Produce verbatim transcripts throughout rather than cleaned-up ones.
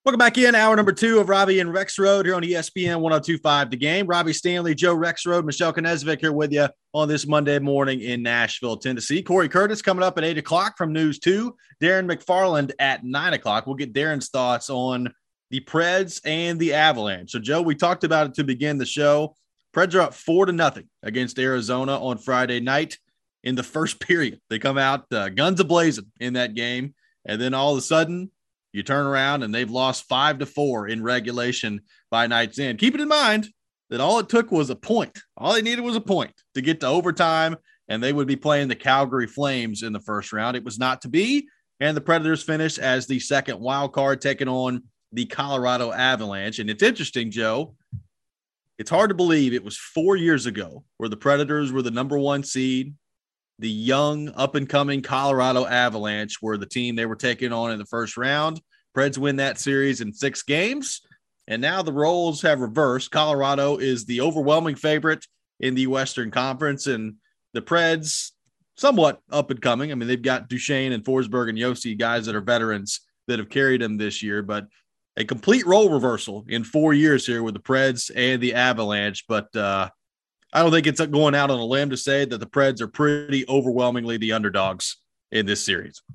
Welcome back in. Hour number two of Robbie and Rex Road here on E S P N one oh two point five The Game. Robbie Stanley, Joe Rex Road, Michelle Knezvik here with you on this Monday morning in Nashville, Tennessee. Corey Curtis coming up at eight o'clock from News two. Darren McFarland at nine o'clock. We'll get Darren's thoughts on the Preds and the Avalanche. So, Joe, we talked about it to begin the show. Preds are up four to nothing against Arizona on Friday night in the first period. They come out uh, guns a-blazing in that game, and then all of a sudden, you turn around and they've lost five to four in regulation by night's end. Keep it in mind that all it took was a point. All they needed was a point to get to overtime, and they would be playing the Calgary Flames in the first round. It was not to be, and the Predators finished as the second wild card, taking on the Colorado Avalanche. And it's interesting, Joe. It's hard to believe it was four years ago where the Predators were the number one seed. The young, up-and-coming Colorado Avalanche were the team they were taking on in the first round. Preds win that series in six games, and now the roles have reversed. Colorado is the overwhelming favorite in the Western Conference, and the Preds somewhat up-and-coming. I mean, they've got Duchesne and Forsberg and Yossi, guys that are veterans that have carried them this year, but a complete role reversal in four years here with the Preds and the Avalanche, but uh, I don't think it's going out on a limb to say that the Preds are pretty overwhelmingly the underdogs in this series.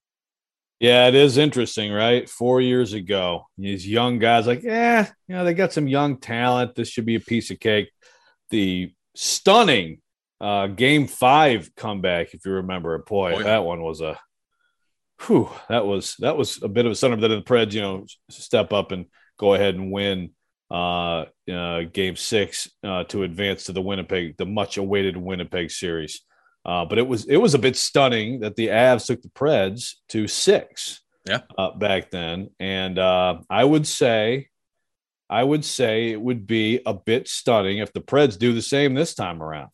Yeah, it is interesting, right? Four years ago, these young guys like, yeah, you know, they got some young talent. This should be a piece of cake. The stunning uh, game five comeback, if you remember it, boy, oh, yeah. that one was a, whew, that was that was a bit of a son of that. The Preds, you know, step up and go ahead and win uh, uh, game six uh, to advance to the Winnipeg, the much awaited Winnipeg series. Uh, but it was, it was a bit stunning that the Avs took the Preds to six yeah. uh, back then. And uh, I would say, I would say it would be a bit stunning if the Preds do the same this time around.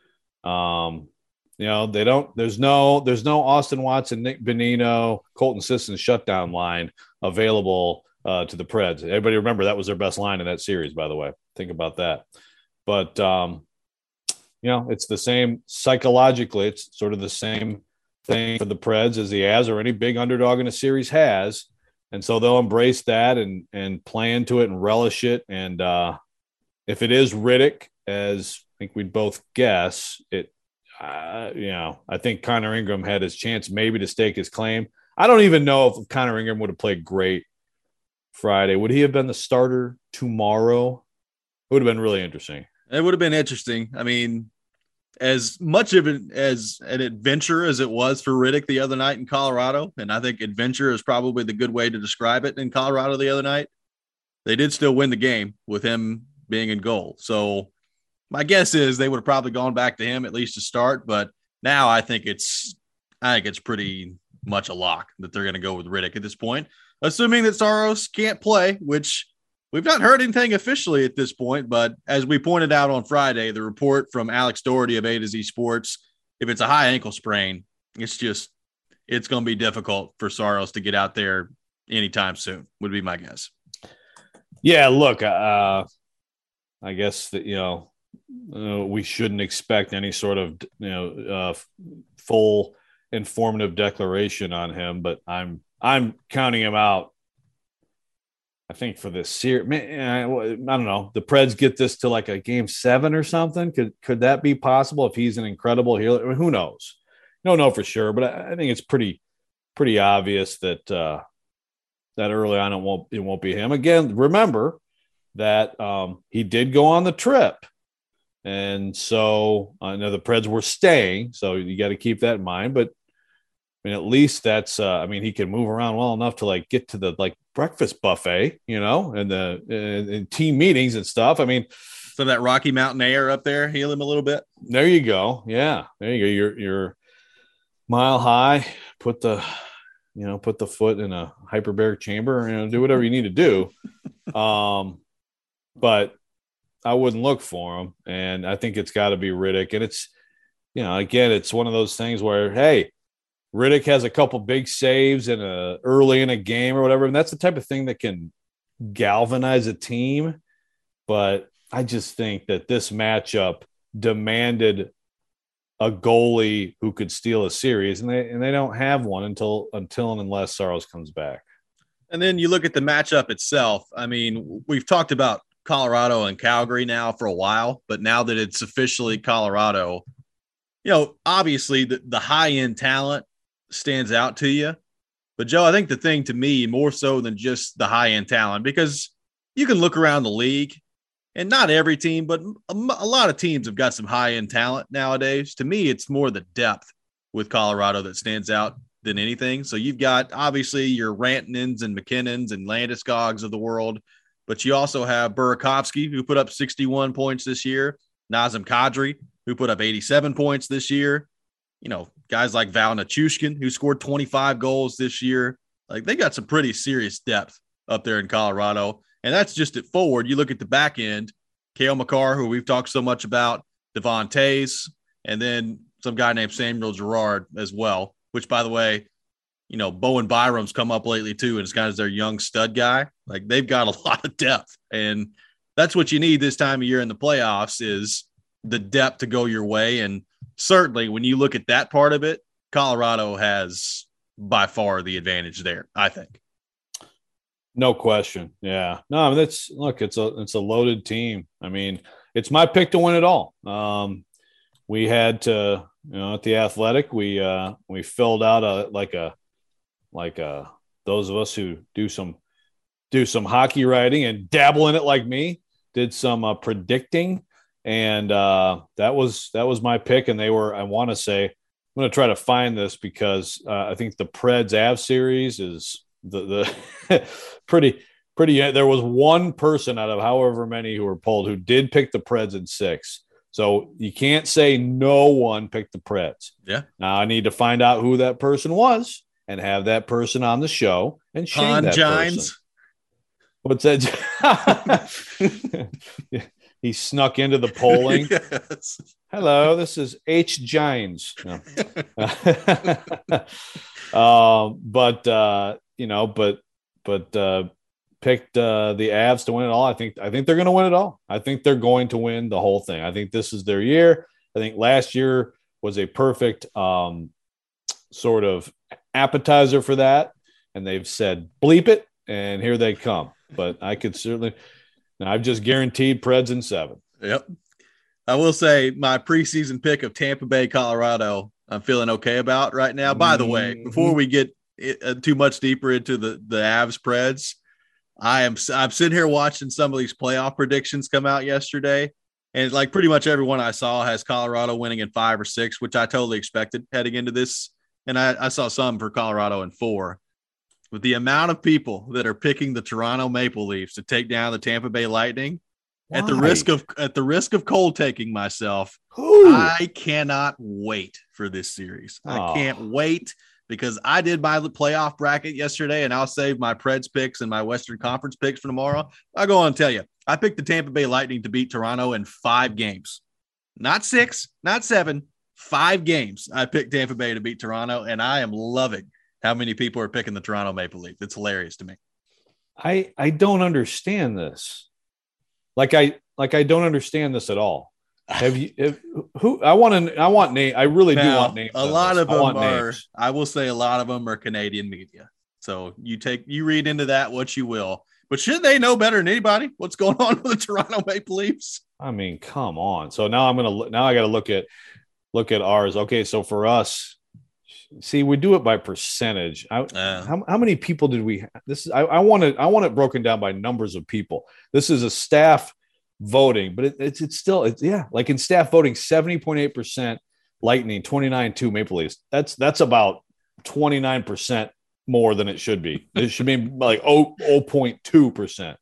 Um, you know, they don't, there's no, there's no Austin Watson, Nick Bonino, Colton Sisson shutdown line available Uh, to the Preds. Everybody remember that was their best line in that series, by the way. Think about that. But, um, you know, it's the same psychologically. It's sort of the same thing for the Preds as the Avs or any big underdog in a series has. And so they'll embrace that and and play into it and relish it. And uh, if it is Riddick, as I think we'd both guess, it, uh, you know, I think Connor Ingram had his chance maybe to stake his claim. I don't even know if Connor Ingram would have played great Friday. Would he have been the starter tomorrow? It would have been really interesting. It would have been interesting. I mean, as much of it as an adventure as it was for Riddick the other night in Colorado, and I think adventure is probably the good way to describe it in Colorado the other night, they did still win the game with him being in goal. So my guess is they would have probably gone back to him at least to start, but now I think it's I think it's pretty much a lock that they're going to go with Riddick at this point. Assuming that Saros can't play, which we've not heard anything officially at this point, but as we pointed out on Friday, the report from Alex Doherty of A to Z Sports, if it's a high ankle sprain, it's just, it's going to be difficult for Saros to get out there anytime soon, would be my guess. Yeah, look, uh, I guess that, you know, uh, we shouldn't expect any sort of, you know, uh, full informative declaration on him, but I'm, I'm counting him out, I think, for this series. I don't know. The Preds get this to like a game seven or something. Could could that be possible if he's an incredible healer? I mean, who knows? Don't know for sure, but I, I think it's pretty pretty obvious that uh, that early on it won't it won't be him. Again, remember that um, he did go on the trip, and so I know the Preds were staying, so you got to keep that in mind. But I mean, at least that's, uh, I mean, he can move around well enough to like get to the like breakfast buffet, you know, and the and, and team meetings and stuff. I mean, so that Rocky Mountain air up there, heal him a little bit. There you go. Yeah. There you go. You're, you're mile high, put the, you know, put the foot in a hyperbaric chamber, you know, do whatever you need to do. Um, but I wouldn't look for him. And I think it's got to be Riddick. And it's, you know, again, it's one of those things where, hey, Riddick has a couple big saves in a early in a game or whatever, and that's the type of thing that can galvanize a team. But I just think that this matchup demanded a goalie who could steal a series, and they and they don't have one until until and unless Saros comes back. And then you look at the matchup itself. I mean, we've talked about Colorado and Calgary now for a while, but now that it's officially Colorado, you know, obviously the, the high-end talent stands out to you. But, Joe, I think the thing to me, more so than just the high-end talent, because you can look around the league, and not every team, but a, a lot of teams have got some high-end talent nowadays. To me, it's more the depth with Colorado that stands out than anything. So you've got, obviously, your Rantanens and McKinnons and Landeskog's of the world, but you also have Burakovsky, who put up sixty-one points this year, Nazem Kadri, who put up eighty-seven points this year. You know, guys like Val Nichushkin, who scored twenty-five goals this year. Like, they got some pretty serious depth up there in Colorado. And that's just at forward. You look at the back end, Cale Makar, who we've talked so much about, Devon Tays, and then some guy named Samuel Girard as well, which, by the way, you know, Bowen Byram's come up lately too, and it's kind of their young stud guy. Like, they've got a lot of depth, and that's what you need this time of year in the playoffs is the depth to go your way. And certainly when you look at that part of it, Colorado has by far the advantage there, I think. No question. Yeah. No, I mean, that's look, it's a it's a loaded team. I mean, it's my pick to win it all. Um, we had to, you know, at the Athletic, we uh, we filled out a like a like a those of us who do some do some hockey writing and dabble in it like me did some uh, predicting, and uh, that was that was my pick. And they were, I want to say, I'm going to try to find this because uh, I think the Preds Avs series is the the pretty pretty. There was one person out of however many who were polled who did pick the Preds in six. So you can't say no one picked the Preds. Yeah. Now I need to find out who that person was and have that person on the show and shame Han that Gines. person. What's that? He snuck into the polling. Yes. Hello, this is H. Gines. No. um, but uh, you know, but but uh, picked uh, the Avs to win it all. I think I think they're going to win it all. I think they're going to win the whole thing. I think this is their year. I think last year was a perfect um, sort of appetizer for that, and they've said bleep it, and here they come. But I could certainly. I've just guaranteed Preds in seven. Yep. I will say my preseason pick of Tampa Bay, Colorado, I'm feeling okay about right now. Mm-hmm. By the way, before we get it, uh, too much deeper into the, the Avs Preds, I am I'm sitting here watching some of these playoff predictions come out yesterday. And like pretty much everyone I saw has Colorado winning in five or six, which I totally expected heading into this. And I, I saw some for Colorado in four. With the amount of people that are picking the Toronto Maple Leafs to take down the Tampa Bay Lightning, Why? at the risk of at the risk of cold taking myself, Ooh. I cannot wait for this series. Oh. I can't wait because I did my playoff bracket yesterday, and I'll save my Preds picks and my Western Conference picks for tomorrow. I'll go on and tell you, I picked the Tampa Bay Lightning to beat Toronto in five games, not six, not seven, five games. I picked Tampa Bay to beat Toronto, and I am loving how many people are picking the Toronto Maple Leaf. It's hilarious to me. I I don't understand this. Like I like I don't understand this at all. Have you if, who I want to I want name I really now, do want names. A lot of them are names. I will say a lot of them are Canadian media. So you take you read into that what you will. But should they know better than anybody what's going on with the Toronto Maple Leafs? I mean, come on. So now I'm gonna now I got to look at look at ours. Okay, so for us. See, we do it by percentage. I, uh, how, how many people did we have? This is I, I want it. I want it broken down by numbers of people. This is a staff voting, but it, it's it's still it's yeah. Like in staff voting, seventy point eight percent Lightning, twenty nine two Maple Leafs. That's that's about twenty nine percent more than it should be. It should be like zero point two percent.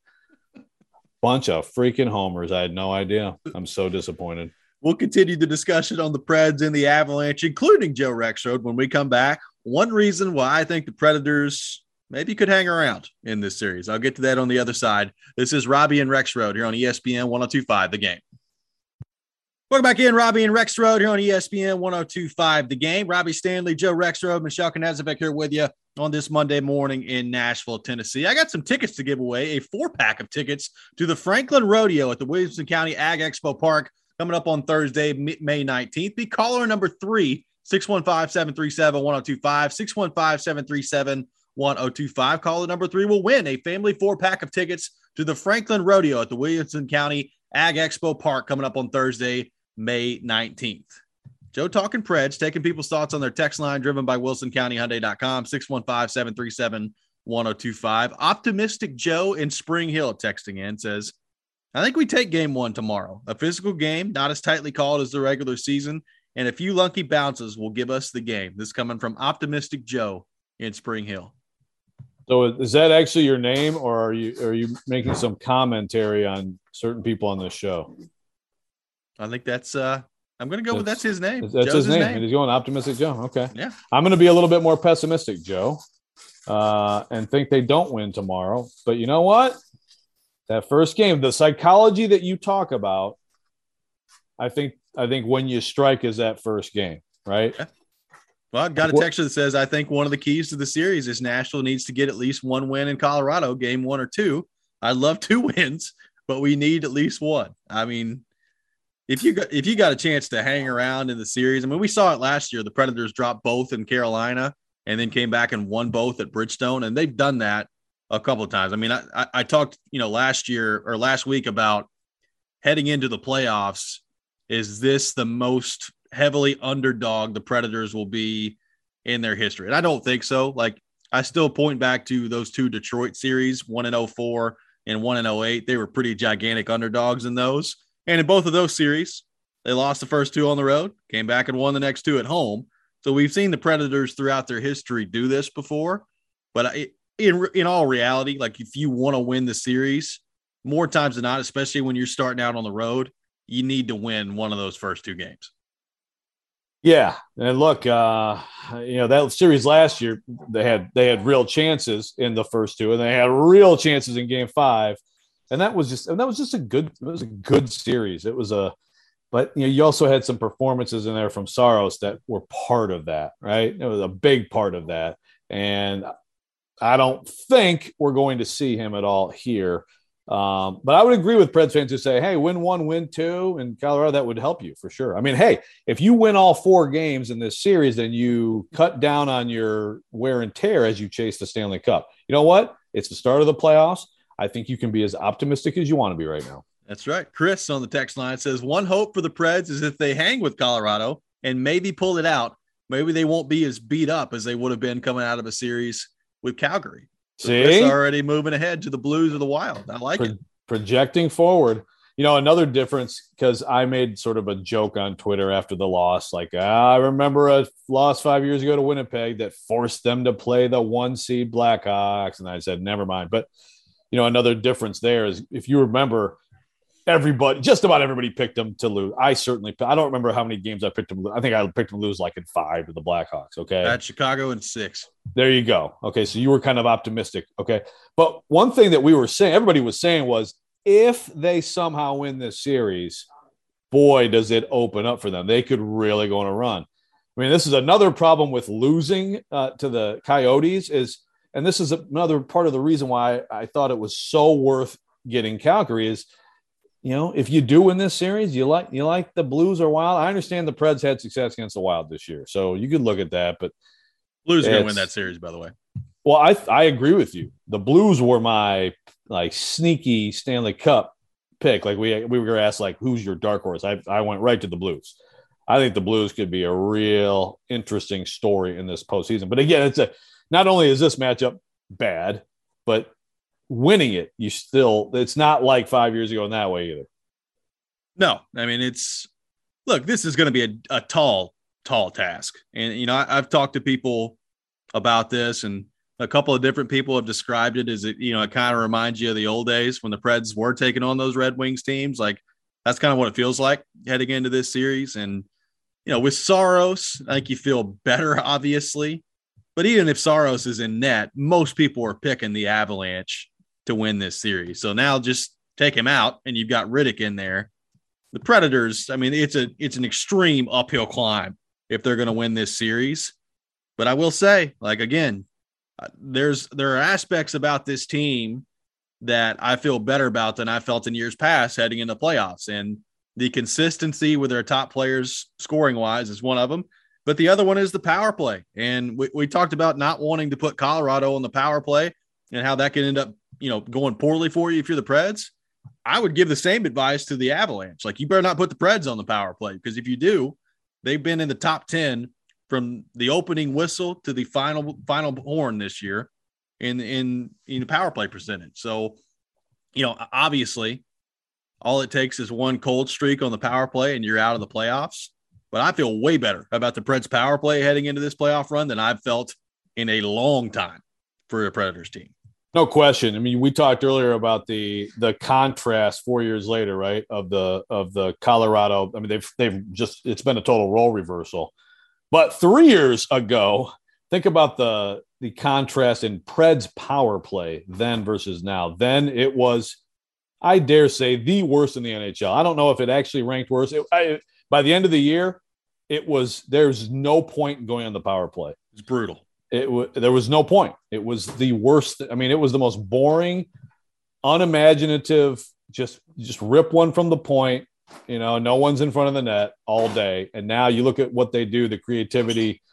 Bunch of freaking homers. I had no idea. I'm so disappointed. We'll continue the discussion on the Preds and the Avalanche, including Joe Rexrode, when we come back. One reason why I think the Predators maybe could hang around in this series. I'll get to that on the other side. This is Robbie and Rexrode here on E S P N one oh two point five The Game. Welcome back in, Robbie and Rexrode here on E S P N one oh two point five The Game. Robbie Stanley, Joe Rexrode, Michelle Knezovic here with you on this Monday morning in Nashville, Tennessee. I got some tickets to give away, a four-pack of tickets to the Franklin Rodeo at the Williamson County Ag Expo Park coming up on Thursday, May nineteenth. Be caller number three, six one five, seven three seven, one oh two five, six one five, seven three seven, one oh two five. Caller number three will win a family four-pack of tickets to the Franklin Rodeo at the Williamson County Ag Expo Park coming up on Thursday, May nineteenth. Joe talking Preds, taking people's thoughts on their text line driven by wilson county hyundai dot com, six one five, seven three seven, one oh two five. Optimistic Joe in Spring Hill texting in says, I think we take game one tomorrow. A physical game, not as tightly called as the regular season, and a few lucky bounces will give us the game. This coming from Optimistic Joe in Spring Hill. So is that actually your name, or are you are you making some commentary on certain people on this show? I think that's uh I'm going to go that's, with that's his name. That's Joe's his name. name. And he's going Optimistic Joe. Okay. Yeah. I'm going to be a little bit more pessimistic, Joe, uh, and think they don't win tomorrow. But you know what? That first game, the psychology that you talk about, I think I think when you strike is that first game, right? Yeah. Well, I've got a texture that says, I think one of the keys to the series is Nashville needs to get at least one win in Colorado, game one or two. I'd love two wins, but we need at least one. I mean, if you got, if you got a chance to hang around in the series, I mean, we saw it last year. The Predators dropped both in Carolina and then came back and won both at Bridgestone, and they've done that a couple of times. I mean, I, I, I talked, you know, last year or last week about heading into the playoffs. Is this the most heavily underdog the Predators will be in their history? And I don't think so. Like, I still point back to those two Detroit series, one in oh four and one in oh eight. They were pretty gigantic underdogs in those. And in both of those series, they lost the first two on the road, came back and won the next two at home. So we've seen the Predators throughout their history do this before. But in, in all reality, like, if you want to win the series, more times than not, especially when you're starting out on the road, you need to win one of those first two games. Yeah, and look, uh, you know, that series last year, they had they had real chances in the first two, and they had real chances in Game Five, and that was just and that was just a good it was a good series. It was a, but you know, you also had some performances in there from Saros that were part of that, right? It was a big part of that, and I don't think we're going to see him at all here. Um, but I would agree with Preds fans who say, hey, win one, win two in Colorado. That would help you for sure. I mean, hey, if you win all four games in this series, then you cut down on your wear and tear as you chase the Stanley Cup. You know what? It's the start of the playoffs. I think you can be as optimistic as you want to be right now. That's right. Chris on the text line says, one hope for the Preds is if they hang with Colorado and maybe pull it out, maybe they won't be as beat up as they would have been coming out of a series with Calgary. So See, Chris already moving ahead to the Blues or the Wild. I like Pro- it. Projecting forward. You know, another difference, because I made sort of a joke on Twitter after the loss. Like, ah, I remember a loss five years ago to Winnipeg that forced them to play the one seed Blackhawks. And I said, never mind. But, you know, another difference there is if you remember, everybody, just about everybody picked them to lose. I certainly, I don't remember how many games I picked them. I think I picked them to lose like in five to the Blackhawks. Okay. At Chicago in six. There you go. Okay. So you were kind of optimistic. Okay. But one thing that we were saying, everybody was saying was, if they somehow win this series, boy, does it open up for them. They could really go on a run. I mean, this is another problem with losing uh, to the Coyotes is, and this is another part of the reason why I thought it was so worth getting Calgary is, you know, if you do win this series, you like you like the Blues or Wild. I understand the Preds had success against the Wild this year, so you could look at that. But Blues are going to win that series, by the way. Well, I I agree with you. The Blues were my like sneaky Stanley Cup pick. Like we we were asked like, who's your dark horse? I I went right to the Blues. I think the Blues could be a real interesting story in this postseason. But again, it's a not only is this matchup bad, but winning it, you still, it's not like five years ago in that way either. No, I mean, it's, look, this is going to be a, a tall, tall task. And, you know, I, I've talked to people about this, and a couple of different people have described it as, it, you know, it kind of reminds you of the old days when the Preds were taking on those Red Wings teams. Like, that's kind of what it feels like heading into this series. And, you know, with Saros, I think you feel better, obviously. But even if Saros is in net, most people are picking the Avalanche to win this series. So now just take him out and you've got Riddick in there. The Predators, I mean, it's a it's an extreme uphill climb if they're going to win this series. But I will say, like, again, there's there are aspects about this team that I feel better about than I felt in years past heading into playoffs. And the consistency with their top players scoring wise is one of them. But the other one is the power play. And we, we talked about not wanting to put Colorado on the power play and how that can end up, you know, going poorly for you if you're the Preds. I would give the same advice to the Avalanche. Like, you better not put the Preds on the power play, because if you do, they've been in the top ten from the opening whistle to the final final horn this year in in in the power play percentage. So, you know, obviously, all it takes is one cold streak on the power play and you're out of the playoffs. But I feel way better about the Preds power play heading into this playoff run than I've felt in a long time for a Predators team. No question. I mean, we talked earlier about the the contrast four years later, right? Of the of the Colorado. I mean, they've they've just it's been a total role reversal. But three years ago, think about the the contrast in Preds power play then versus now. Then it was, I dare say, the worst in the N H L. I don't know if it actually ranked worse. It, I, by the end of the year, it was there's no point in going on the power play. It's brutal. It w- there was no point. It was the worst. I mean, it was the most boring, unimaginative, just just rip one from the point, you know, no one's in front of the net all day. And now you look at what they do, the creativity,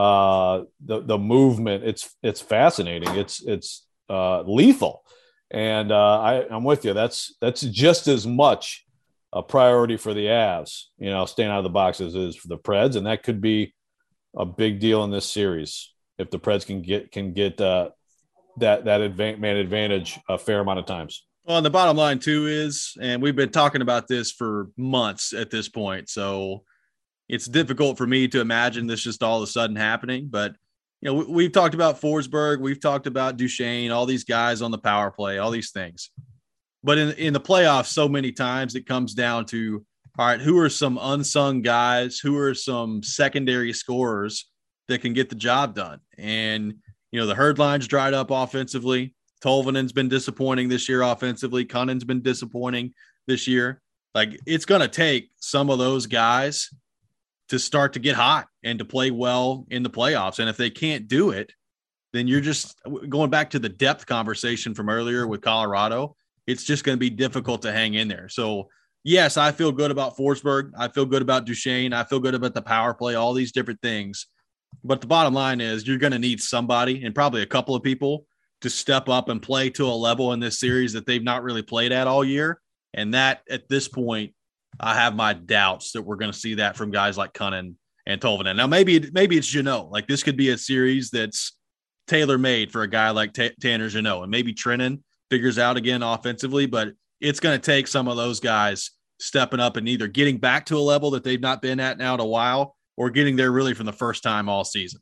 uh, the the movement, it's it's fascinating. It's it's uh, lethal. And uh, I, I'm with you. That's that's just as much a priority for the Avs, you know, staying out of the box as it is for the Preds. And that could be a big deal in this series if the Preds can get can get uh, that that advan- man advantage a fair amount of times. Well, and the bottom line too is, and we've been talking about this for months at this point, so it's difficult for me to imagine this just all of a sudden happening. But you know, we, we've talked about Forsberg, we've talked about Duchesne, all these guys on the power play, all these things. But in in the playoffs, so many times it comes down to, all right, who are some unsung guys? Who are some secondary scorers that can get the job done? And, you know, the herd line's dried up offensively. Tolvanen's been disappointing this year offensively. Cunning's been disappointing this year. Like, it's going to take some of those guys to start to get hot and to play well in the playoffs. And if they can't do it, then you're just going back to the depth conversation from earlier with Colorado. It's just going to be difficult to hang in there. So, yes, I feel good about Forsberg. I feel good about Duchesne. I feel good about the power play, all these different things. But the bottom line is you're going to need somebody, and probably a couple of people, to step up and play to a level in this series that they've not really played at all year. And that, at this point, I have my doubts that we're going to see that from guys like Cunnin and Tolvanen. Now, maybe maybe it's Jeannot. Like, this could be a series that's tailor-made for a guy like T- Tanner Jeannot. And maybe Trennan figures out again offensively, but it's going to take some of those guys stepping up and either getting back to a level that they've not been at now in a while, or getting there really from the first time all season.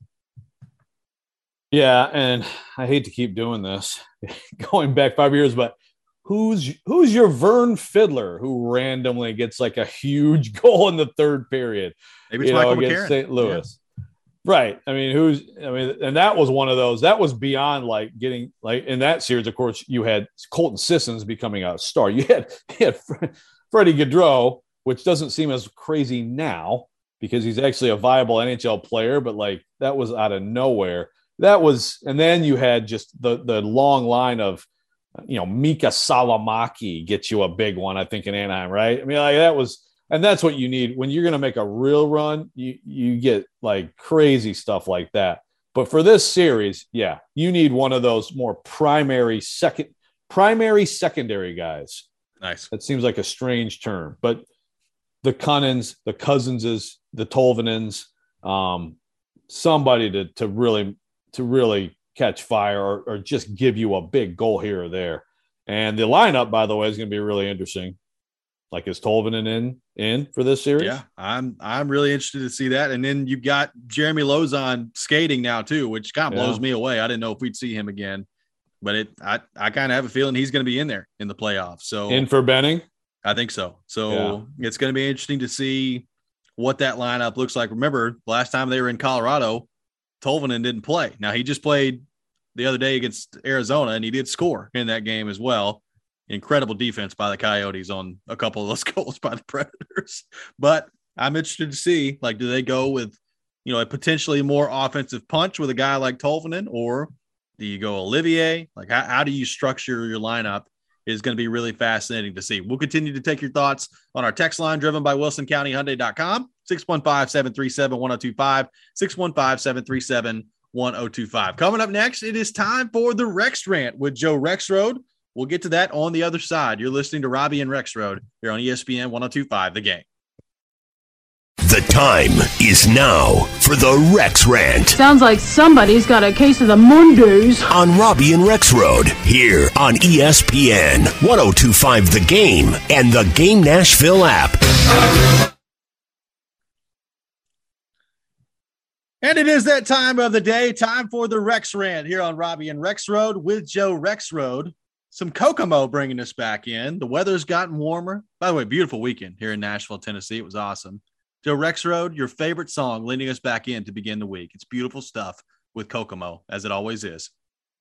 Yeah, and I hate to keep doing this, going back five years, but who's who's your Vern Fiddler who randomly gets like a huge goal in the third period? Maybe it's Michael against McCarron. Saint Louis. Yeah. Right. I mean, who's I mean, and that was one of those that was beyond like getting like in that series, of course, you had Colton Sissons becoming a star. You had, you had Freddie Gaudreau, which doesn't seem as crazy now because he's actually a viable N H L player, but like that was out of nowhere. That was, and then you had just the the long line of, you know, Mika Salamaki gets you a big one, I think, in Anaheim, right? I mean, like that was, and that's what you need when you're going to make a real run. You you get like crazy stuff like that. But for this series, yeah, you need one of those more primary second, primary secondary guys. Nice. That seems like a strange term, but the Cunnins, the Cousinses, the Tolvanens, um, somebody to to really. to really catch fire or, or just give you a big goal here or there. And the lineup, by the way, is going to be really interesting. Like, is Tolvanen in, in for this series? Yeah, I'm I'm really interested to see that. And then you've got Jeremy Lauzon skating now too, which kind of blows yeah. me away. I didn't know if we'd see him again, but it I, I kind of have a feeling he's going to be in there in the playoffs. So in for Benning? I think so. So yeah. It's going to be interesting to see what that lineup looks like. Remember, last time they were in Colorado, Tolvanen didn't play. Now, he just played the other day against Arizona, and he did score in that game as well. Incredible defense by the Coyotes on a couple of those goals by the Predators. But I'm interested to see, like, do they go with, you know, a potentially more offensive punch with a guy like Tolvanen, or do you go Olivier? Like, how, how do you structure your lineup is going to be really fascinating to see. We'll continue to take your thoughts on our text line driven by Wilson County Hyundai dot com. six one five, seven three seven, one oh two five, six one five, seven three seven, one oh two five. Coming up next, it is time for the Rex Rant with Joe Rexrode. We'll get to that on the other side. You're listening to Robbie and Rexrode here on E S P N one oh two five, The Game. The time is now for the Rex Rant. Sounds like somebody's got a case of the Mondays. On Robbie and Rexrode, here on E S P N one oh two five The Game and the Game Nashville app. And it is that time of the day, time for the Rex Rant here on Robbie and Rexrode with Joe Rexrode. Some Kokomo bringing us back in. The weather's gotten warmer. By the way, beautiful weekend here in Nashville, Tennessee. It was awesome. Joe Rexrode, your favorite song leading us back in to begin the week. It's beautiful stuff with Kokomo, as it always is.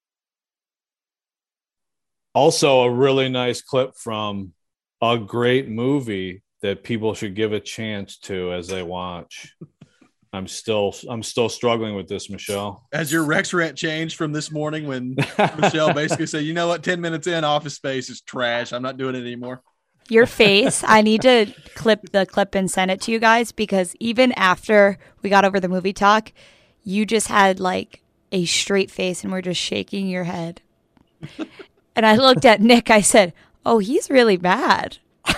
Also, a really nice clip from a great movie that people should give a chance to as they watch. I'm still I'm still struggling with this, Michelle. As your Rex Rant changed from this morning when Michelle basically said, you know what, ten minutes in, Office Space is trash. I'm not doing it anymore. Your face, I need to clip the clip and send it to you guys, because even after we got over the movie talk, you just had like a straight face and we're just shaking your head. And I looked at Nick, I said, oh, he's really bad.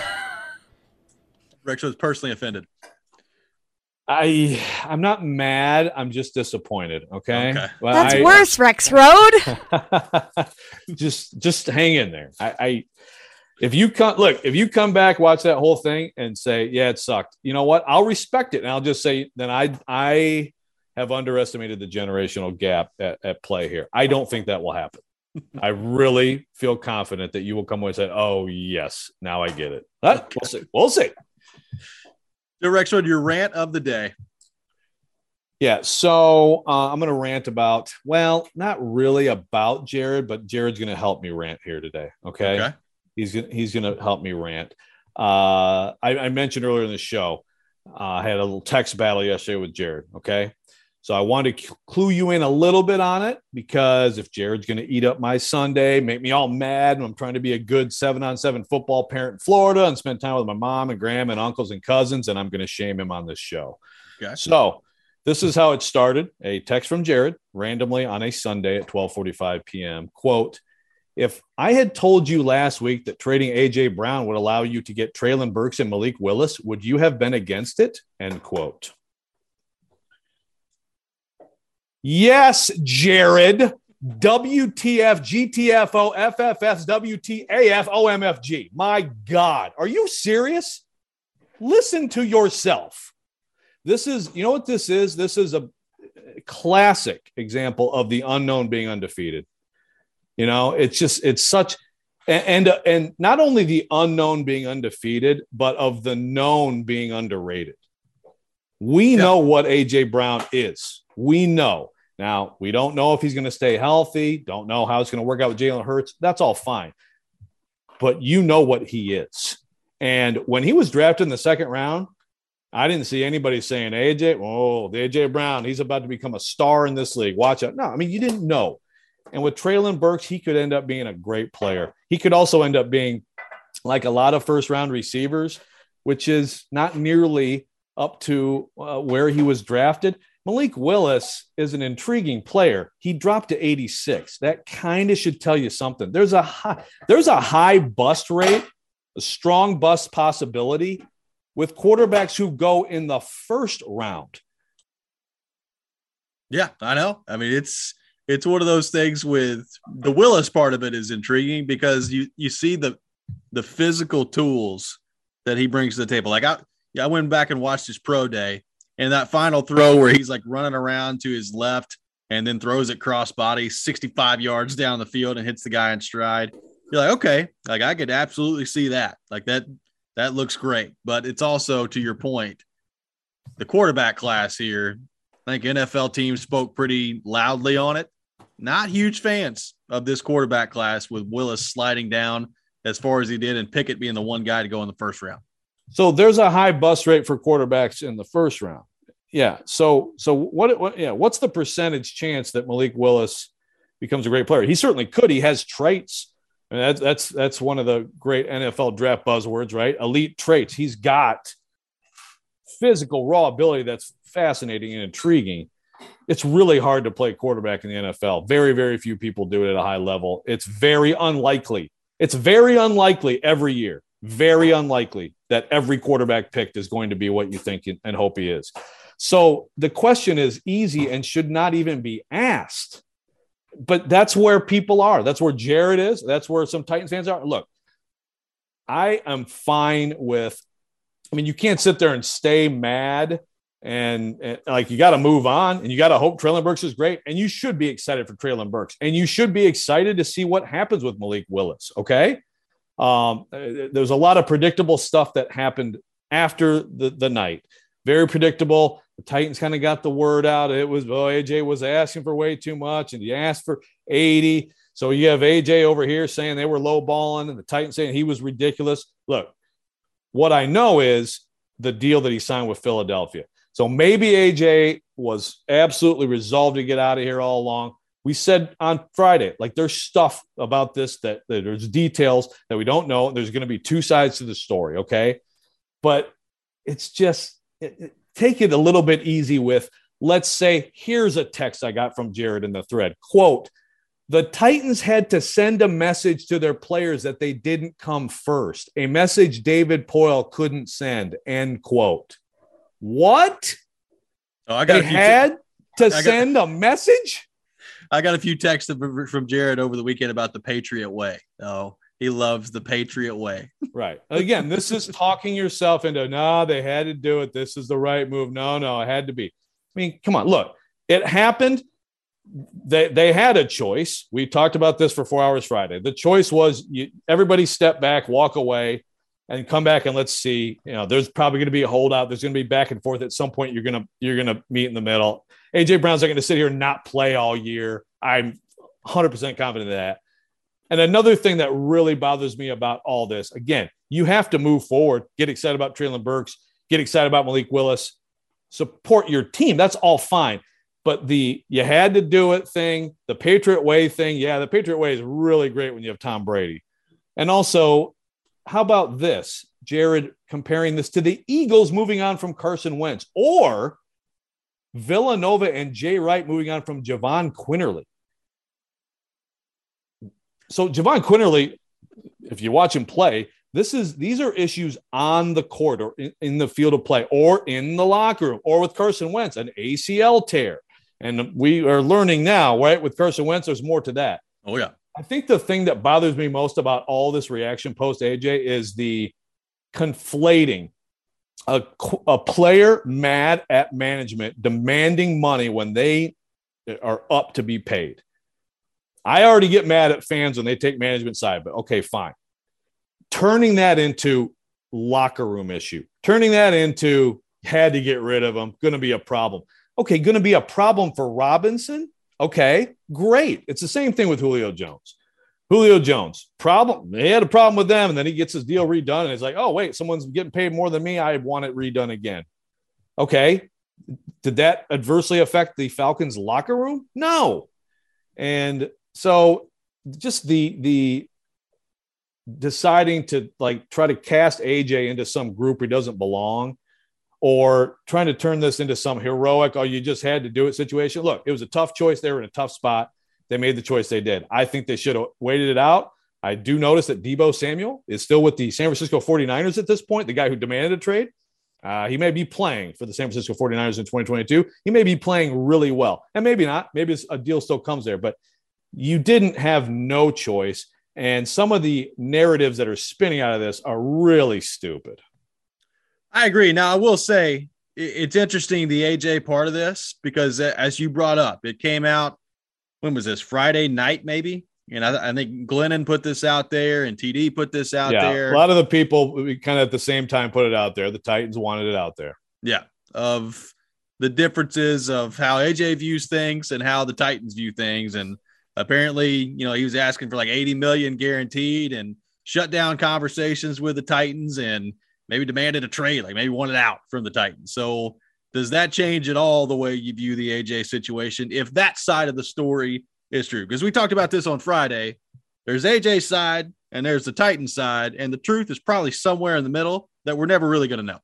Rex was personally offended. I, I'm not mad. I'm just disappointed. Okay. okay. Well, That's I, worse, Rexrode. just, just hang in there. I, I, if you come, look, if you come back, watch that whole thing and say, yeah, it sucked. You know what? I'll respect it. And I'll just say, then I, I have underestimated the generational gap at, at play here. I don't think that will happen. I really feel confident that you will come away and say, oh yes, now I get it. But we'll see. We'll see. Joe Rexrode, your rant of the day. Yeah, so uh, I'm going to rant about, well, not really about Jared, but Jared's going to help me rant here today, okay? Okay. He's gonna, he's going to help me rant. Uh, I, I mentioned earlier in the show, uh, I had a little text battle yesterday with Jared, okay? So I wanted to clue you in a little bit on it, because if Jared's going to eat up my Sunday, make me all mad, and I'm trying to be a good seven-on-seven football parent in Florida and spend time with my mom and grandma and uncles and cousins, and I'm going to shame him on this show. Okay. So this is how it started. A text from Jared randomly on a Sunday at twelve forty-five p.m. Quote, if I had told you last week that trading A J. Brown would allow you to get Treylon Burks and Malik Willis, would you have been against it? End quote. Yes, Jared. W T F, G T F O, F F F, W T A F, O M F G. My God. Are you serious? Listen to yourself. This is, you know what this is? This is a classic example of the unknown being undefeated. You know, it's just, it's such, and, and, and not only the unknown being undefeated, but of the known being underrated. We yeah. know what A J. Brown is. We know. Now, we don't know if he's going to stay healthy. Don't know how it's going to work out with Jalen Hurts. That's all fine. But you know what he is. And when he was drafted in the second round, I didn't see anybody saying, A J, oh, the A J. Brown, he's about to become a star in this league. Watch out. No, I mean, you didn't know. And with Treylon Burks, he could end up being a great player. He could also end up being like a lot of first-round receivers, which is not nearly up to uh, where he was drafted. Malik Willis is an intriguing player. He dropped to eighty-six. That kind of should tell you something. There's a high, there's a high bust rate, a strong bust possibility with quarterbacks who go in the first round. Yeah, I know. I mean, it's it's one of those things with the Willis part of it is intriguing because you you see the the physical tools that he brings to the table. Like I, I went back and watched his pro day. And that final throw where he's like running around to his left and then throws it cross body sixty-five yards down the field and hits the guy in stride. You're like, okay, like I could absolutely see that. Like that, that looks great. But it's also, to your point, the quarterback class here, I think N F L teams spoke pretty loudly on it. Not huge fans of this quarterback class with Willis sliding down as far as he did and Pickett being the one guy to go in the first round. So there's a high bust rate for quarterbacks in the first round. Yeah. So, so what, what, yeah, what's the percentage chance that Malik Willis becomes a great player? He certainly could. He has traits. I mean, that's, that's, that's one of the great N F L draft buzzwords, right? Elite traits. He's got physical, raw ability that's fascinating and intriguing. It's really hard to play quarterback in the N F L. Very, very few people do it at a high level. It's very unlikely. It's very unlikely every year. Very unlikely that every quarterback picked is going to be what you think and hope he is. So the question is easy and should not even be asked. But that's where people are. That's where Jared is. That's where some Titans fans are. Look, I am fine with, I mean, you can't sit there and stay mad and, and like you got to move on and you got to hope Treylon Burks is great. And you should be excited for Treylon Burks. And you should be excited to see what happens with Malik Willis, okay? Um, there's a lot of predictable stuff that happened after the, the night. Very predictable. The Titans kind of got the word out. It was, oh, A J was asking for way too much, and he asked for eighty. So you have A J over here saying they were lowballing, and the Titans saying he was ridiculous. Look, what I know is the deal that he signed with Philadelphia. So maybe A J was absolutely resolved to get out of here all along. We said on Friday, like there's stuff about this that, that there's details that we don't know. There's going to be two sides to the story, okay? But it's just it, it, take it a little bit easy with, let's say, here's a text I got from Jared in the thread. Quote, the Titans had to send a message to their players that they didn't come first, a message David Poile couldn't send, end quote. What? Oh, I got they a few had t- to got, send a message? I got a few texts from Jared over the weekend about the Patriot way. Oh, he loves the Patriot way. Right. Again, this is talking yourself into, no, they had to do it. This is the right move. No, no, it had to be. I mean, come on, look, it happened. They they had a choice. We talked about this for four hours Friday. The choice was you, everybody step back, walk away, and come back and let's see. You know, there's probably going to be a holdout. There's going to be back and forth. At some point, you're gonna you're gonna meet in the middle. A J Brown's not going to sit here and not play all year. I'm one hundred percent confident of that. And another thing that really bothers me about all this, again, you have to move forward, get excited about Treylon Burks, get excited about Malik Willis, support your team. That's all fine. But the you had to do it thing, the Patriot way thing, yeah, the Patriot way is really great when you have Tom Brady. And also, how about this, Jared, comparing this to the Eagles moving on from Carson Wentz or Villanova and Jay Wright moving on from Javon Quinterly. So Javon Quinterly, if you watch him play, this is these are issues on the court or in, in the field of play or in the locker room or with Carson Wentz, an A C L tear. And we are learning now, right, with Carson Wentz, there's more to that. Oh, yeah. I think the thing that bothers me most about all this reaction post-A J is the conflating a, a player mad at management demanding money when they are up to be paid. I already get mad at fans when they take management side, but okay, fine. Turning that into locker room issue, turning that into had to get rid of them, going to be a problem. Okay, going to be a problem for Robinson? Okay, great. It's the same thing with Julio Jones. Julio Jones, problem. He had a problem with them, and then he gets his deal redone, and he's like, oh, wait, someone's getting paid more than me. I want it redone again. Okay, did that adversely affect the Falcons' locker room? No. And so just the the deciding to, like, try to cast A J into some group he doesn't belong, or trying to turn this into some heroic, oh, you just had to do it situation. Look, it was a tough choice. They were in a tough spot. They made the choice they did. I think they should have waited it out. I do notice that Deebo Samuel is still with the San Francisco forty-niners at this point, the guy who demanded a trade. Uh, he may be playing for the San Francisco forty-niners in twenty twenty-two. He may be playing really well. And maybe not. Maybe a deal still comes there. But you didn't have no choice. And some of the narratives that are spinning out of this are really stupid. I agree. Now, I will say it's interesting, the A J part of this, because as you brought up, it came out, when was this, Friday night maybe? And I, I think Glennon put this out there and T D put this out yeah, there. A lot of the people kind of at the same time put it out there. The Titans wanted it out there. Yeah, of the differences of how A J views things and how the Titans view things. And apparently, you know, he was asking for like eighty million guaranteed and shut down conversations with the Titans and maybe demanded a trade, like maybe wanted out from the Titans. So does that change at all the way you view the A J situation, if that side of the story is true? Because we talked about this on Friday. There's A J's side and there's the Titans side, and the truth is probably somewhere in the middle that we're never really going to know.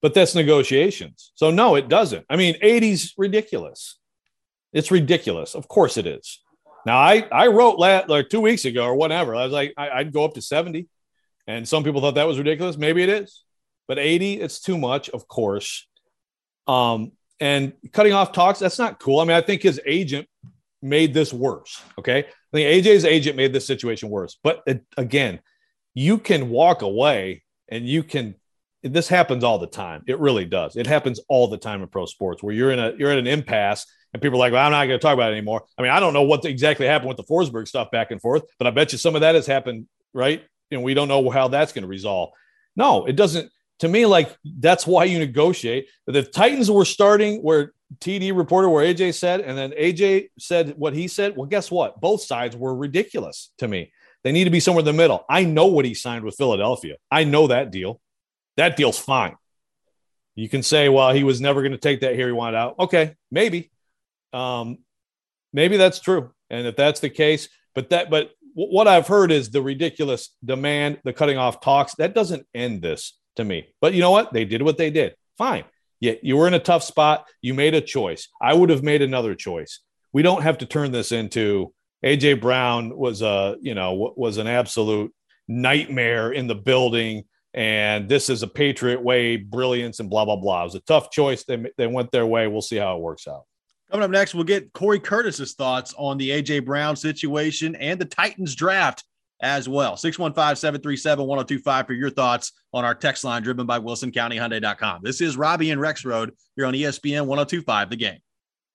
but that's negotiations. So no, it doesn't. I mean, eighty's ridiculous. It's ridiculous. Of course it is. Now, I, I wrote last, like two weeks ago or whatever. I was like, I, I'd go up to seventy. And some people thought that was ridiculous. Maybe it is. But eighty, it's too much, of course. Um, and cutting off talks, that's not cool. I mean, I think his agent made this worse, okay? I think A J's agent made this situation worse. But, it, again, you can walk away and you can – this happens all the time. It really does. It happens all the time in pro sports where you're in a you're at an impasse and people are like, well, I'm not going to talk about it anymore. I mean, I don't know what exactly happened with the Forsberg stuff back and forth, but I bet you some of that has happened, right? And we don't know how that's going to resolve. No, it doesn't. To me, like, that's why you negotiate. The Titans were starting where T D reported where A J said, and then A J said what he said. Well, guess what? Both sides were ridiculous to me. They need to be somewhere in the middle. I know what he signed with Philadelphia. I know that deal. That deal's fine. You can say, well, he was never going to take that here. He wanted out. Okay, maybe. Um, maybe that's true. And if that's the case, but that, but what I've heard is the ridiculous demand, the cutting off talks. That doesn't end this to me. But you know what? They did what they did. Fine. Yeah, you were in a tough spot. You made a choice. I would have made another choice. We don't have to turn this into A J Brown was a, you know, was an absolute nightmare in the building. And this is a Patriot way, brilliance and blah, blah, blah. It was a tough choice. They, they went their way. We'll see how it works out. Coming up next, we'll get Corey Curtis's thoughts on the A J Brown situation and the Titans draft as well. six one five, seven three seven, one oh two five for your thoughts on our text line driven by Wilson County Hyundai dot com. This is Robbie and Rexrode here on E S P N one oh two five The Game.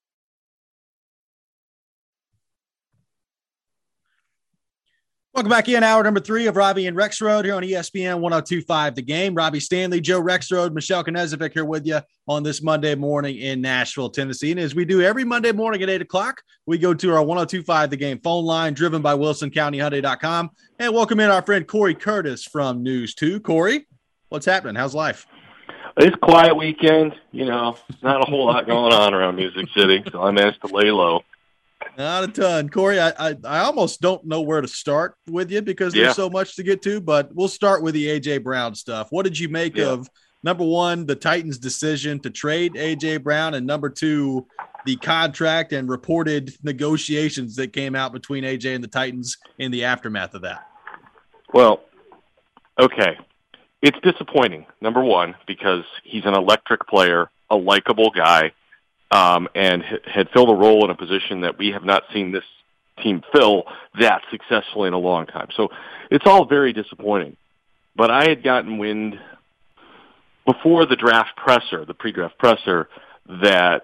Welcome back in hour number three of Robbie and Rexrode here on E S P N one oh two five The Game. Robbie Stanley, Joe Rexrode, Michelle Knezovic here with you on this Monday morning in Nashville, Tennessee. And as we do every Monday morning at eight o'clock, we go to our one oh two five The Game phone line driven by Wilson County Hyundai dot com and welcome in our friend Corey Curtis from News two. Corey, what's happening? How's life? It's a quiet weekend. You know, not a whole lot going on around Music City, so I managed to lay low. Not a ton. Corey, I, I I almost don't know where to start with you because there's yeah. so much to get to, but we'll start with the A J Brown stuff. What did you make yeah. of, number one, the Titans' decision to trade A J Brown, and number two, the contract and reported negotiations that came out between A J and the Titans in the aftermath of that? Well, okay. It's disappointing, number one, because he's an electric player, a likable guy, Um, and had filled a role in a position that we have not seen this team fill that successfully in a long time. So it's all very disappointing. But I had gotten wind before the draft presser, the pre-draft presser, that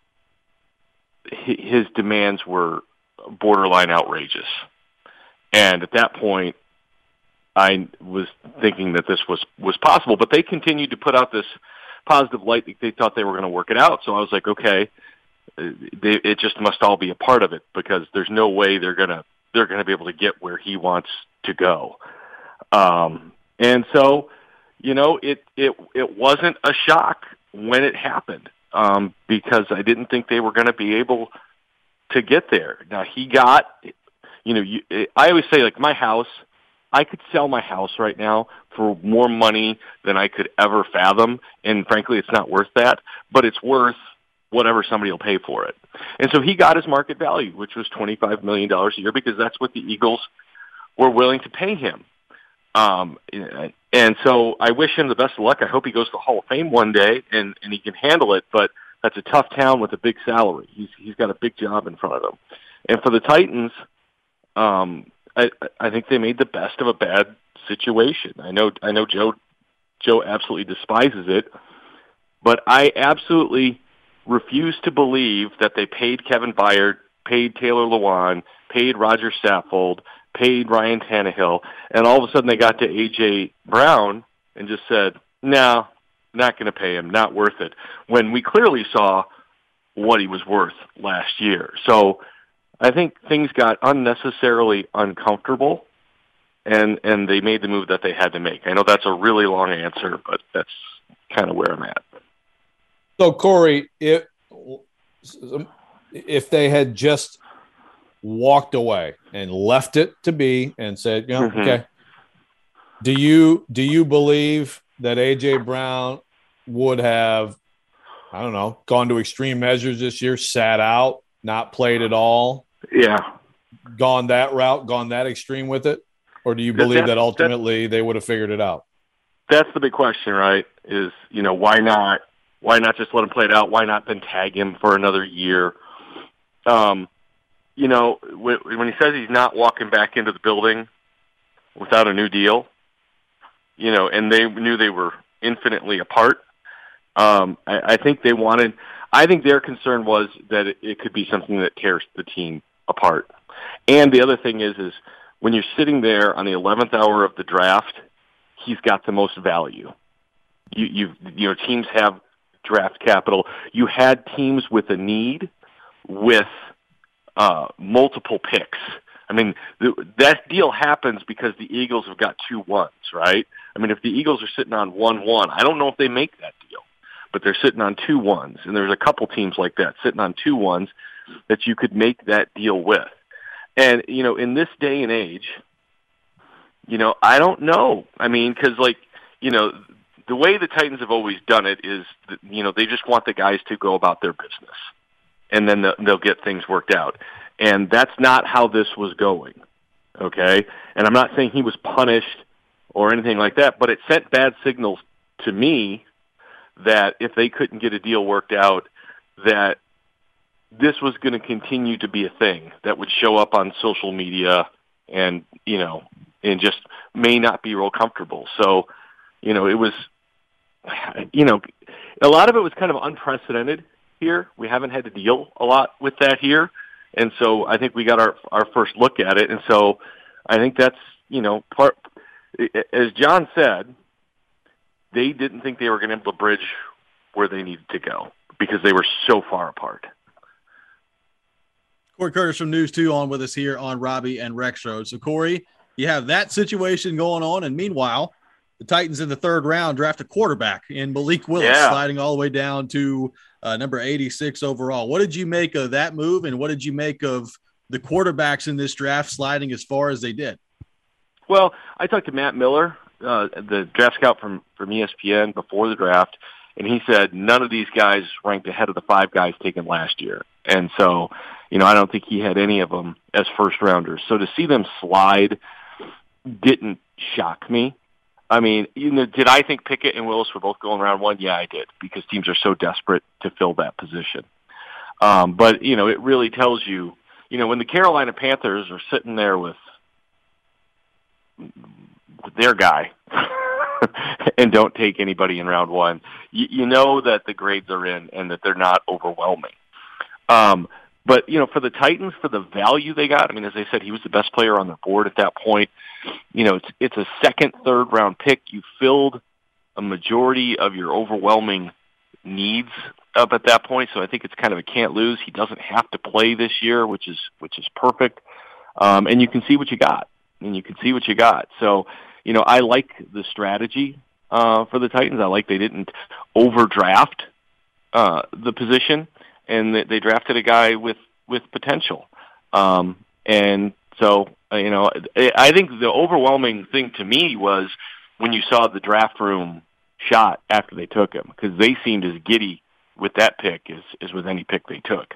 his demands were borderline outrageous. And at that point, I was thinking that this was, was possible. But they continued to put out this positive light that they thought they were going to work it out. So I was like, okay, they, it just must all be a part of it because there's no way they're going to, they're going to be able to get where he wants to go. Um, and so, you know, it, it, it wasn't a shock when it happened um, because I didn't think they were going to be able to get there. Now he got, you know, you, I always say like my house, I could sell my house right now for more money than I could ever fathom, and frankly, it's not worth that, but it's worth whatever somebody will pay for it. And so he got his market value, which was twenty-five million dollars a year, because that's what the Eagles were willing to pay him. Um, and so I wish him the best of luck. I hope he goes to the Hall of Fame one day, and, and he can handle it, but that's a tough town with a big salary. He's He's got a big job in front of him. And for the Titans, um, I, I think they made the best of a bad situation. I know, I know Joe, Joe absolutely despises it, but I absolutely refuse to believe that they paid Kevin Byard, paid Taylor Lewan, paid Roger Saffold, paid Ryan Tannehill, and all of a sudden they got to A J Brown and just said, no, not going to pay him, not worth it, when we clearly saw what he was worth last year. So I think things got unnecessarily uncomfortable, and and they made the move that they had to make. I know that's a really long answer, but that's kind of where I'm at. So, Corey, if if they had just walked away and left it to be and said, you know, mm-hmm. okay, do you do you believe that A J Brown would have, I don't know, gone to extreme measures this year, sat out, not played at all? Yeah. Gone that route, gone that extreme with it? Or do you believe that, that ultimately that, they would have figured it out? That's the big question, right? Is, you know, why not? Why not just let him play it out? Why not then tag him for another year? Um, you know, when, when he says he's not walking back into the building without a new deal, you know, and they knew they were infinitely apart, um, I, I think they wanted – I think their concern was that it, it could be something that tears the team apart. And the other thing is, is when you're sitting there on the eleventh hour of the draft, he's got the most value. You, you, you know, teams have draft capital. You had teams with a need with uh, multiple picks. I mean, th- that deal happens because the Eagles have got two ones, right? I mean, if the Eagles are sitting on one one, I don't know if they make that deal, but they're sitting on two ones, and there's a couple teams like that sitting on two ones that you could make that deal with. And, you know, in this day and age, you know, I don't know. I mean, because, like, you know, the way the Titans have always done it is, that, you know, they just want the guys to go about their business, and then they'll, they'll get things worked out. And that's not how this was going, okay? And I'm not saying he was punished or anything like that, but it sent bad signals to me that if they couldn't get a deal worked out, that this was going to continue to be a thing that would show up on social media and, you know, and just may not be real comfortable. So, you know, it was, you know, a lot of it was kind of unprecedented here. We haven't had to deal a lot with that here. And so I think we got our, our first look at it. And so I think that's, you know, part, as John said, they didn't think they were going to be able to bridge where they needed to go because they were so far apart. Corey Curtis from News two on with us here on Robbie and Rexroad. So, Corey, you have that situation going on, and meanwhile, the Titans in the third round draft a quarterback in Malik Willis, yeah. sliding all the way down to uh, number eighty-six overall. What did you make of that move, and what did you make of the quarterbacks in this draft sliding as far as they did? Well, I talked to Matt Miller, uh, the draft scout from, from E S P N before the draft, and he said none of these guys ranked ahead of the five guys taken last year. And so, you know, I don't think he had any of them as first rounders. So to see them slide didn't shock me. I mean, you know, did I think Pickett and Willis were both going round one? Yeah, I did, because teams are so desperate to fill that position. Um, but, you know, it really tells you, you know, when the Carolina Panthers are sitting there with, with their guy and don't take anybody in round one, you, you know that the grades are in and that they're not overwhelming. Um, but, you know, for the Titans, for the value they got, I mean, as I said, he was the best player on the board at that point. You know, it's, it's a second, third round pick. You filled a majority of your overwhelming needs up at that point. So I think it's kind of a can't lose. He doesn't have to play this year, which is, which is perfect. Um, and you can see what you got and you can see what you got. So, you know, I like the strategy, uh, for the Titans. I like they didn't overdraft, uh, the position, and they drafted a guy with, with potential. Um, and so, you know, I think the overwhelming thing to me was when you saw the draft room shot after they took him, because they seemed as giddy with that pick as, as with any pick they took.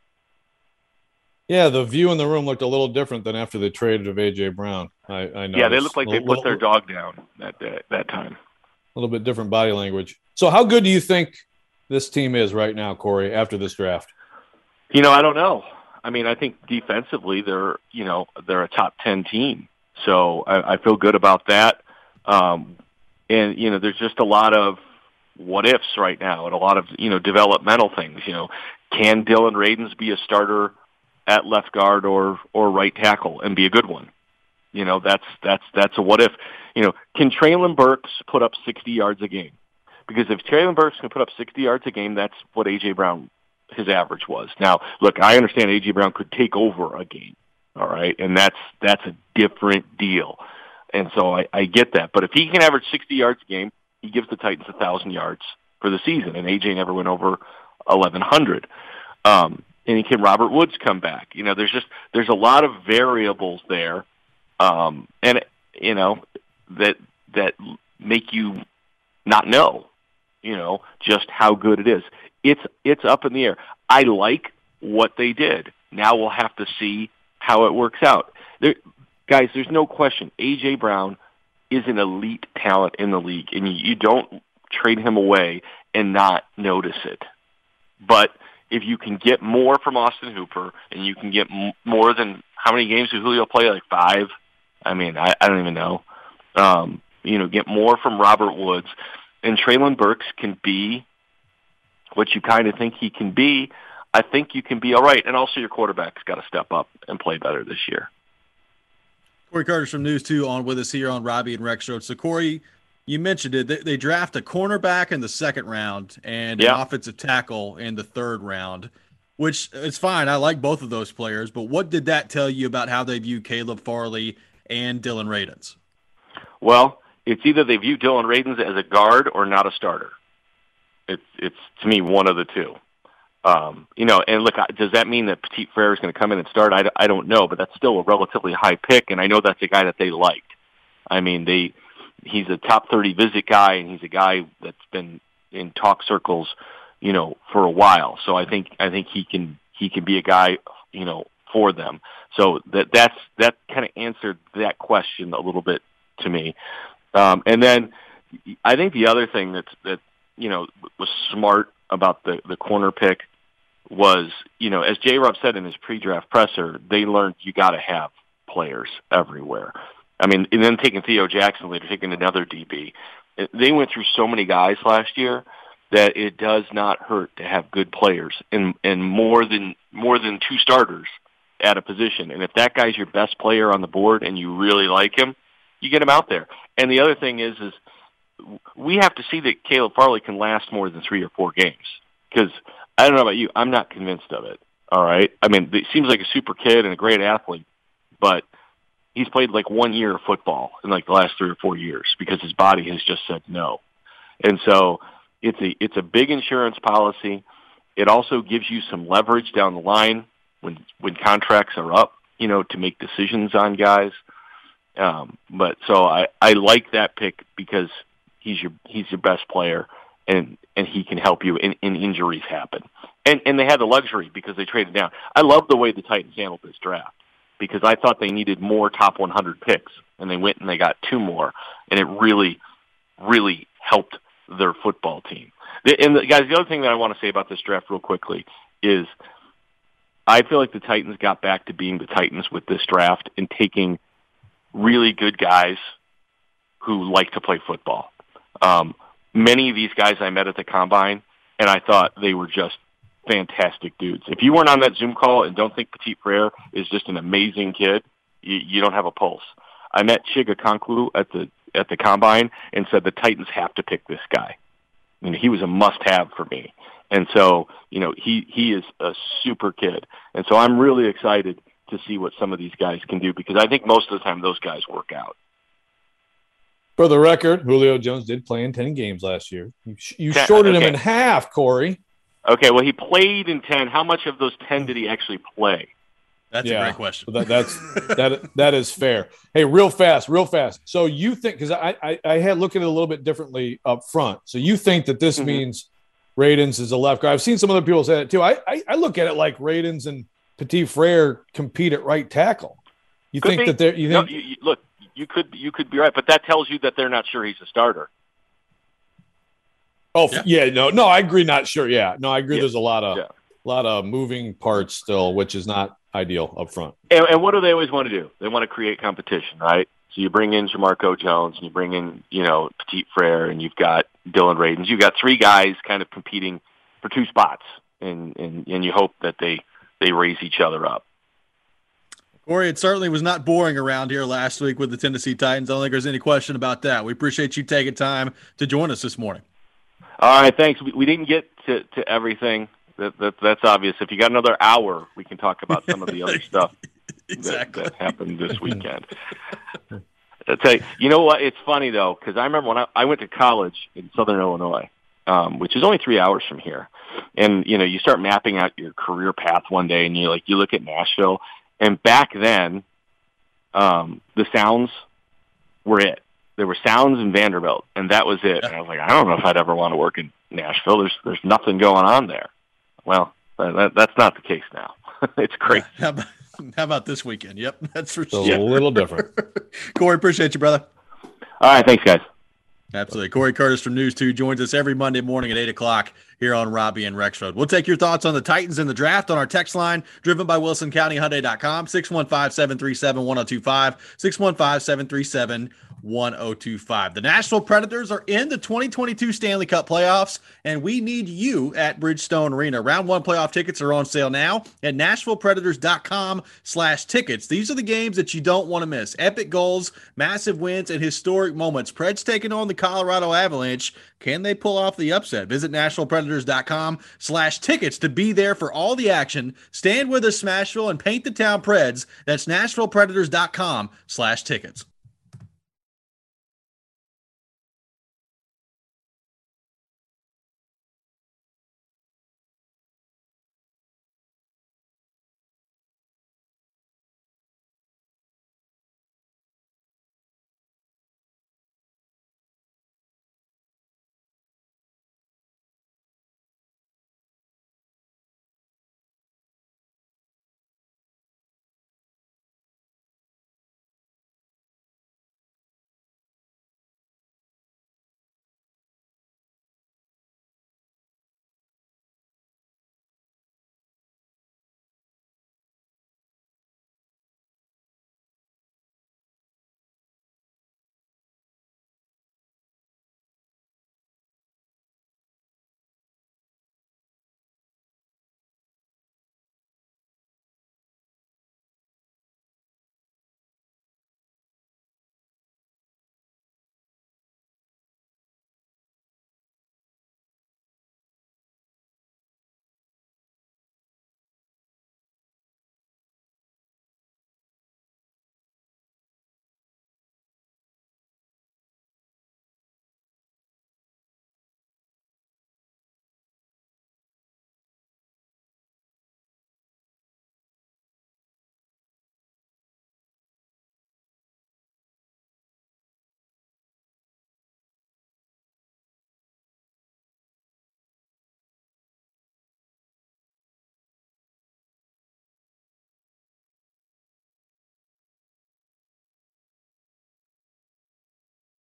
Yeah, the view in the room looked a little different than after they traded of A J Brown. I, I know. Yeah, they looked like they put their dog down that that, that time. A little bit different body language. So how good do you think this team is right now, Corey, after this draft? You know, I don't know. I mean, I think defensively they're, you know, they're a top ten team. So I, I feel good about that. Um, and, you know, there's just a lot of what ifs right now and a lot of, you know, developmental things. You know, can Dylan Radins be a starter at left guard or, or right tackle and be a good one? You know, that's, that's, that's a what if. You know, can Traylon Burks put up sixty yards a game? Because if Traylon Burks can put up sixty yards a game, that's what A J Brown, his average was. Now, look, I understand A J Brown could take over a game, all right, and that's that's a different deal. And so I, I get that. But if he can average sixty yards a game, he gives the Titans one thousand yards for the season, and A J never went over eleven hundred. Um, and can Robert Woods come back? You know, there's just there's a lot of variables there, um, and, you know, that that make you not know. you know, just how good it is. It's it's up in the air. I like what they did. Now we'll have to see how it works out. There, guys, there's no question. A J. Brown is an elite talent in the league, and you, you don't trade him away and not notice it. But if you can get more from Austin Hooper, and you can get m- more than how many games did Julio play? Like five? I mean, I, I don't even know. Um, you know, get more from Robert Woods, and Treylon Burks can be what you kind of think he can be. I think you can be all right. And also your quarterback's got to step up and play better this year. Corey Curtis from News two on with us here on Robbie and Rexroad. So, Corey, you mentioned it. They, they draft a cornerback in the second round and yeah. an offensive tackle in the third round, which is fine. I like both of those players. But what did that tell you about how they view Caleb Farley and Dylan Radins? Well, it's either they view Dylan Radins as a guard or not a starter. It's, it's to me, one of the two. Um, you know, and look, does that mean that Petit Frere is going to come in and start? I, I don't know, but that's still a relatively high pick, and I know that's a guy that they liked. I mean, they he's a top thirty visit guy, and he's a guy that's been in talk circles, you know, for a while. So I think I think he can he can be a guy, you know, for them. So that that's that kind of answered that question a little bit to me. Um, and then I think the other thing that's that you know was smart about the, the corner pick was, you know, as J-Rob said in his pre-draft presser, they learned you got to have players everywhere. I mean, and then taking Theo Jackson later, taking another D B. They went through so many guys last year that it does not hurt to have good players and, and more than more than two starters at a position. And if that guy's your best player on the board and you really like him, you get him out there. And the other thing is, is we have to see that Caleb Farley can last more than three or four games. Because I don't know about you, I'm not convinced of it. All right, I mean, he seems like a super kid and a great athlete, but he's played like one year of football in like the last three or four years because his body has just said no. And so it's a it's a big insurance policy. It also gives you some leverage down the line when when contracts are up, you know, to make decisions on guys. Um, but so I, I like that pick because he's your he's your best player, and, and he can help you in, in injuries happen. And and they had the luxury because they traded down. I love the way the Titans handled this draft because I thought they needed more top one hundred picks, and they went and they got two more, and it really, really helped their football team. And the, guys, the other thing that I want to say about this draft real quickly is I feel like the Titans got back to being the Titans with this draft and taking really good guys who like to play football. Um, many of these guys I met at the Combine, and I thought they were just fantastic dudes. If you weren't on that Zoom call and don't think Petit Frere is just an amazing kid, you, you don't have a pulse. I met Chiga Konklu at the at the Combine and said the Titans have to pick this guy. I mean, he was a must-have for me. And so, you know, he, he is a super kid. And so I'm really excited to see what some of these guys can do because I think most of the time those guys work out. For the record, Julio Jones did play in ten games last year. You, you ten, shorted okay. him in half, Corey. Okay, well, he played in ten. How much of those ten did he actually play? That's yeah, a great question. That, that's that that is fair. Hey, real fast, real fast. So you think because I, I I had looked at it a little bit differently up front. So you think that this mm-hmm. means Radins is a left guard? I've seen some other people say that too. I, I I look at it like Radins and Petit Frere compete at right tackle. You could think be. that they're you think no, you, you, look. You could you could be right, but that tells you that they're not sure he's a starter. Oh yeah, yeah no, no, I agree. Not sure. Yeah, no, I agree. Yeah. There's a lot of yeah. a lot of moving parts still, which is not ideal up front. And, and what do they always want to do? They want to create competition, right? So you bring in Jamarco Jones, and you bring in you know Petit Frere, and you've got Dylan Radins. You've got three guys kind of competing for two spots, and and, and you hope that they they raise each other up. Corey, it certainly was not boring around here last week with the Tennessee Titans. I don't think there's any question about that. We appreciate you taking time to join us this morning. All right, thanks. We, we didn't get to, to everything. That, that, that's obvious. If you got another hour, we can talk about some of the other stuff exactly. that, that happened this weekend. I'll tell you, you know what? It's funny, though, because I remember when I, I went to college in Southern Illinois, um, which is only three hours from here. And, you know, you start mapping out your career path one day, and you like you look at Nashville. And back then, um, the Sounds were it. there were Sounds and Vanderbilt, and that was it. Yeah. And I was like, I don't know if I'd ever want to work in Nashville. There's there's nothing going on there. Well, that, that's not the case now. It's great. Yeah. How, about, how about this weekend? Yep, that's for It's sure. a little different. Corey, appreciate you, brother. All right, thanks, guys. Absolutely. Corey Curtis from News two joins us every Monday morning at eight o'clock here on Robbie and Rexroad. We'll take your thoughts on the Titans in the draft on our text line, driven by Wilson County Hyundai dot com, six one five, seven three seven, one oh two five, six one five, seven three seven, one oh two five. The Nashville Predators are in the twenty twenty-two Stanley Cup playoffs, and we need you at Bridgestone Arena. Round one playoff tickets are on sale now at nashville predators dot com slash tickets. These are the games that you don't want to miss. Epic goals, massive wins, and historic moments. Preds taking on the Colorado Avalanche. Can they pull off the upset? Visit nashville predators dot com slash tickets to be there for all the action. Stand with us, Smashville, and paint the town Preds. That's nashville predators dot com slash tickets.